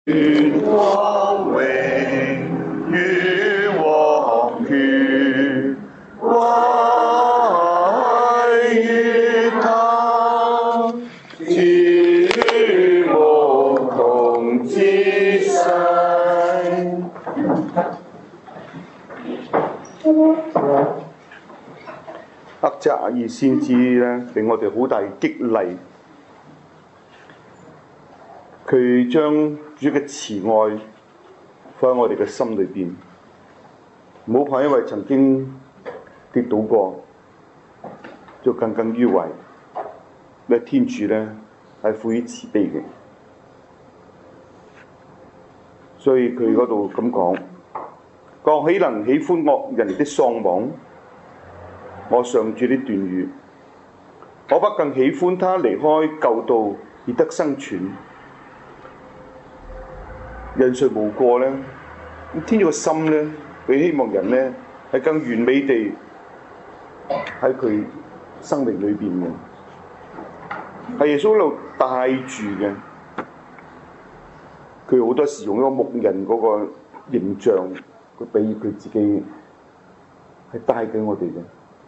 光榮與王權歸於他，至無窮之世。厄則亞爾先知咧，令我哋好大激勵。佢將主嘅慈愛放喺我哋嘅心裏邊，唔好怕，因為曾經跌倒過，就耿耿於懷。咧天主咧係富於慈悲嘅，所以佢嗰度咁講：我豈能喜歡惡人的喪亡？我上主的斷語，我不更喜歡他離開舊道而得生存。人誰無過呢？天主嘅心呢，佢希望人呢係更完美地喺佢生命裏邊嘅，係耶穌一路帶住嘅。佢好多時用一個牧人嗰個形象，佢比喻佢自己係帶緊我哋嘅。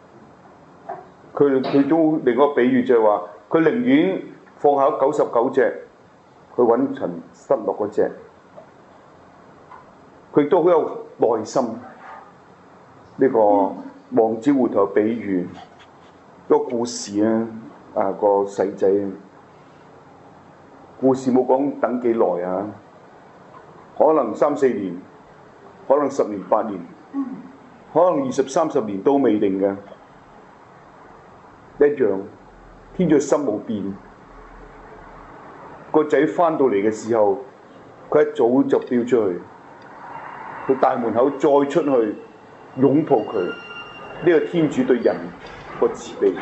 佢都另一個比喻就係話，佢寧願放下99隻去揾尋失落嗰隻。佢都好有耐心。呢個浪子回頭比喻，個故事啊，個細仔故事冇講等幾耐啊，可能3、4年，可能10年8年，可能20、30年都未定嘅。一樣，天主心冇變。個仔翻到嚟嘅時候，佢一早就飆出去。佢大門口再出去擁抱佢，呢個天主對人個慈悲。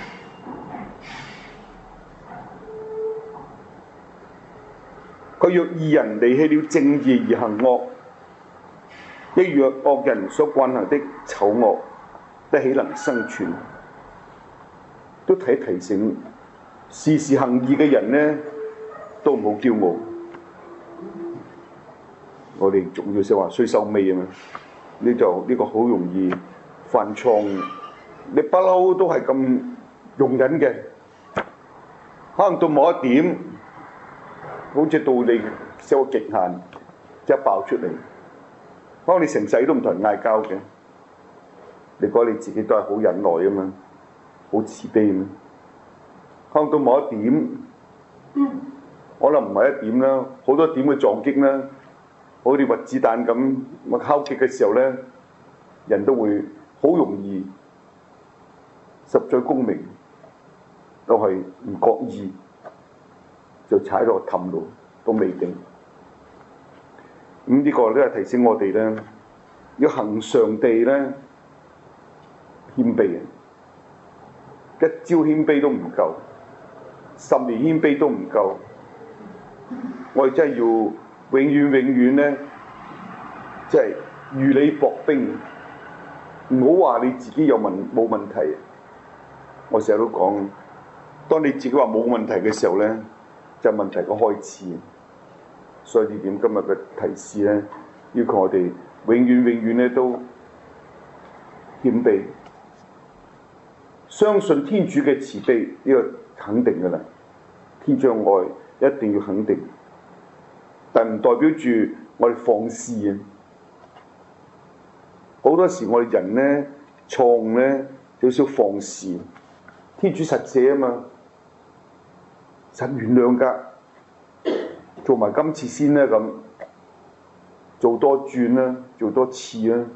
佢若義人離棄了正義而行惡，一若惡人所慣行的醜惡，得豈能生存？都提醒，時時行義嘅人呢，都唔好驕傲。我哋仲要識話衰收尾啊嘛，呢個好容易犯錯。你不嬲都係咁容忍嘅，可能到某一點，好似到你有個極限，即係爆出嚟。可能你成世都唔同人嗌交嘅，你覺得你自己都係好忍耐啊嘛，好慈悲啊嘛。可能到某一點，可能唔係一點啦，好多點嘅撞擊啦。好似核子彈咁敲擊嘅時候咧，人都會好容易十載功名都係唔覺意就踩落氹度，都未定。呢個咧提醒我哋咧，要恆常地咧謙卑，一朝謙卑都唔夠，10年謙卑都唔夠，我哋真係要。永遠咧，即係如履薄冰，唔好話你自己冇問題。我成日都講，當你自己話冇問題嘅時候咧，就係問題嘅開始。所以呢點今日嘅提示咧，要求我哋永遠咧都謙卑，相信天主嘅慈悲，呢個肯定㗎啦。天主嘅愛一定要肯定。但唔代表住我哋放肆啊！好多時我哋人咧錯誤咧有少少放肆，天主實寫啊嘛，實原諒㗎，做埋今次先啦咁，做多轉啦，做多次啦，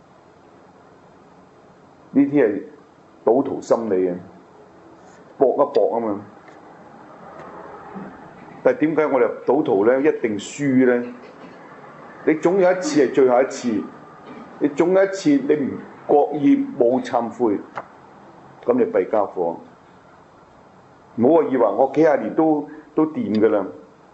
呢啲係賭徒心理啊，搏一搏啊嘛。但係點解我哋賭徒咧一定輸咧？你總有一次係最後一次，你總有一次你唔覺意冇懺悔，咁你弊家伙。唔好話以為我幾廿年都掂㗎啦，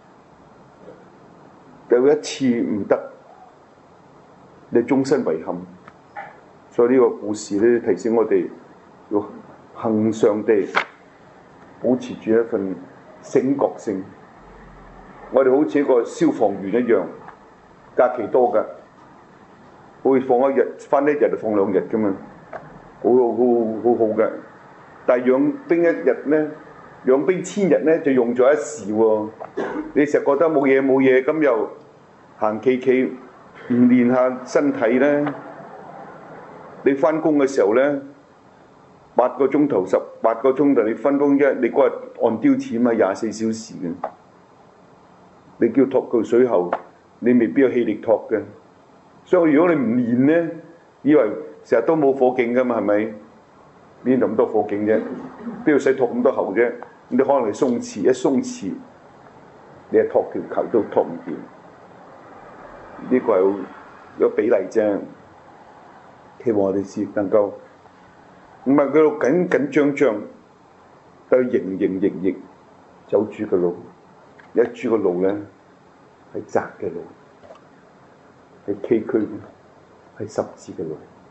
有一次唔得，你終身遺憾。所以呢個故事咧提醒我哋要恆常地保持住一份醒覺性。 我哋好似一個消防員一樣，假期多㗎，會放一日，返一日就放2日㗎嘛，好好嘅。但係養兵一日咧，養兵千日咧就用咗一時喎。你成日覺得冇嘢，咁又行企，唔練下身體咧，你返工嘅時候咧，8個鐘頭、18個鐘頭，你分工你嗰日按標錢嘛，24小時嘅。你叫托個水喉，你未必有氣力托嘅。所以如果你唔練咧，以為成日都冇火勁㗎嘛，係咪？邊度咁多火勁啫？邊度使托咁多喉啫？你可能係鬆弛，一鬆弛，你一托條球都托唔掂。呢個係一個比例啫。希望我哋先能夠唔係佢度緊張，但係營役走主嘅路。一主嘅路咧係窄嘅路，係崎嶇嘅，係十字嘅路。